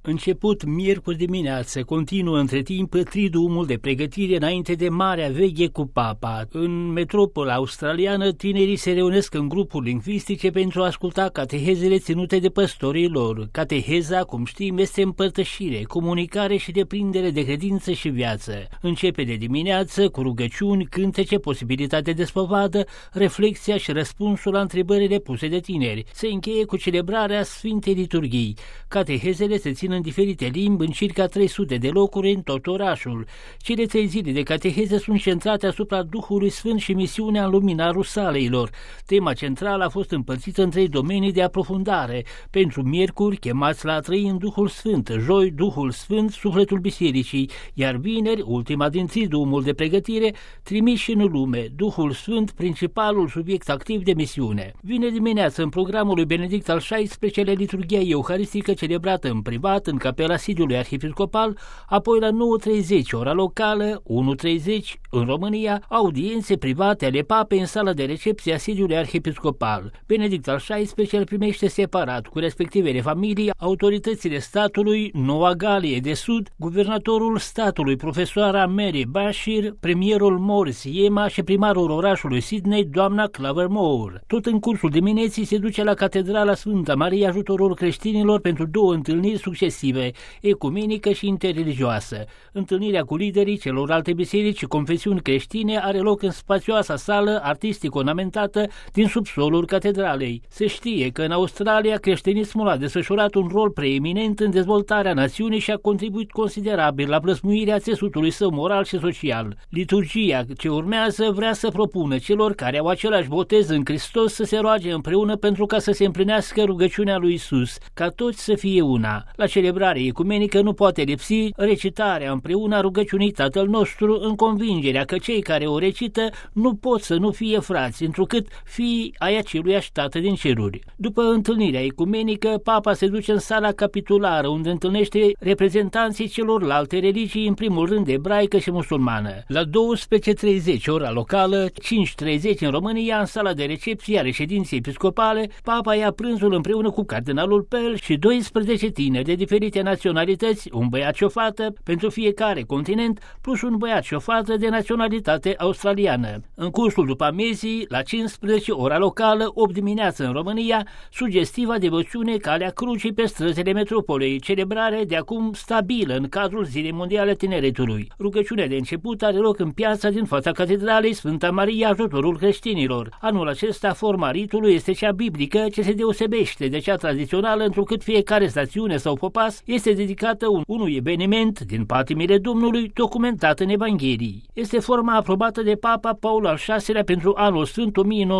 Început miercuri dimineață, continuă între timp triduumul de pregătire înainte de Marea Veche cu Papa. În metropola australiană, tinerii se reunesc în grupuri lingvistice pentru a asculta catehezele ținute de păstorii lor. Cateheza, cum știm, este împărtășire, comunicare și deprindere de credință și viață. Începe de dimineață cu rugăciuni, cântece, posibilitate de spovadă, reflexia și răspunsul la întrebările puse de tineri. Se încheie cu celebrarea Sfintei Liturghii. Catehezele se țin în diferite limbi în circa 300 de locuri în tot orașul. Cele 3 zile de cateheze sunt centrate asupra Duhului Sfânt și misiunea în lumina Rusaleilor. Tema centrală a fost împărțită în 3 domenii de aprofundare. Pentru miercuri, chemați la a trăi în Duhul Sfânt, joi Duhul Sfânt, sufletul bisericii, iar vineri, ultima din triduumul de pregătire, trimiși în lume, Duhul Sfânt, principalul subiect activ de misiune. Vineri dimineață, în programul lui Benedict al XVI-lea, liturghia euharistică celebrată în privat în capela Sidiului Arhiepiscopal, apoi la 9:30 ora locală, 1:30 în România, audiențe private ale papei în sala de recepție a Sidiului Arhiepiscopal. Benedict al XVI îl primește separat cu respectivele familii, autoritățile statului, Noua Galie de Sud, guvernatorul statului, profesoara Mary Bashir, premierul Morris Iema și primarul orașului Sydney, doamna Claver Moore. Tot în cursul dimineții se duce la Catedrala Sfânta Maria Ajutorul Creștinilor pentru 2 întâlniri succesive, ecumenică și interreligioasă. Întâlnirea cu liderii celorlalte biserici și confesiuni creștine are loc în spațioasa sală artistic ornamentată din subsolul catedralei. Se știe că în Australia creștinismul a desfășurat un rol preeminent în dezvoltarea națiunii și a contribuit considerabil la plăsmuirea țesutului său moral și social. Liturgia ce urmează vrea să propună celor care au același botez în Hristos să se roage împreună pentru ca să se împlinească rugăciunea lui Isus, ca toți să fie una. La celebrare ecumenică nu poate lipsi recitarea împreună a rugăciunii Tatăl nostru, în convingerea că cei care o recită nu pot să nu fie frați, întrucât fii ai aceluiași Tată din ceruri. După întâlnirea ecumenică, Papa se duce în sala capitulară, unde întâlnește reprezentanții celorlalte religii, în primul rând ebraică și musulmană. La 12:30 ora locală, 5:30 în România, în sala de recepție a reședinței episcopale, Papa ia prânzul împreună cu cardinalul Pell și 12 tineri de diferite naționalități, un băiat și o fată pentru fiecare continent, plus un băiat și o fată de naționalitate australiană. În cursul după amiezii, la 15 ora locală, 8 dimineață în România, sugestiva devoțiune Calea Crucii pe străzile metropolei, celebrare de acum stabilă în cadrul Zilei Mondiale Tineretului. Rugăciunea de început are loc în piața din fața catedralei Sfânta Maria Ajutorul Creștinilor. Anul acesta forma ritului este cea biblică, ce se deosebește de cea tradițională, întrucât fiecare stațiune sau popas este dedicată unui eveniment din patimile Domnului documentat în Evanghelii. Este forma aprobată de Papa Paul al VI-lea pentru anul Sfânt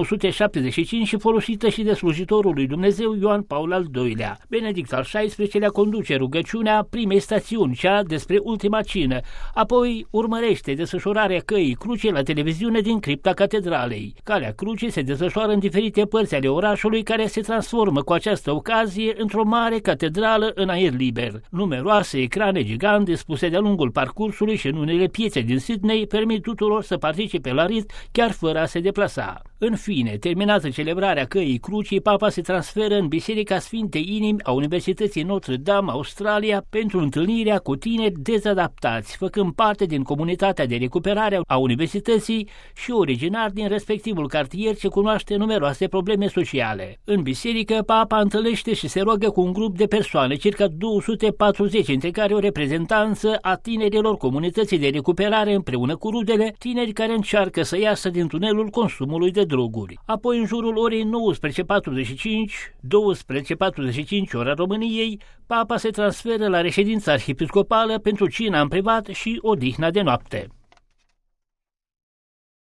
1975 și folosită și de slujitorul lui Dumnezeu Ioan Paul al II-lea. Benedict al XVI-lea conduce rugăciunea primei stațiuni, cea despre ultima cină, apoi urmărește desfășurarea Căii Crucii la televiziune din cripta catedralei. Calea Crucii se desfășoară în diferite părți ale orașului, care se transformă cu această ocazie într-o mare catedrală în aer liber. Numeroase ecrane gigante dispuse de-a lungul parcursului și în unele piețe din Sydney permit tuturor să participe la rit chiar fără a se deplasa. În fine, terminată celebrarea Căii Crucii, Papa se transferă în Biserica Sfintei Inimi a Universității Notre Dame, Australia, pentru întâlnirea cu tineri dezadaptați, făcând parte din comunitatea de recuperare a universității și originari din respectivul cartier ce cunoaște numeroase probleme sociale. În biserică, Papa întâlnește și se roagă cu un grup de persoane, circa 240, între care o reprezentanță a tinerilor comunității de recuperare împreună cu rudele, tineri care încearcă să iasă din tunelul consumului de droguri. Apoi, în jurul orei 12:45 ora României, Papa se transferă la reședința arhiepiscopală pentru cina în privat și odihna de noapte.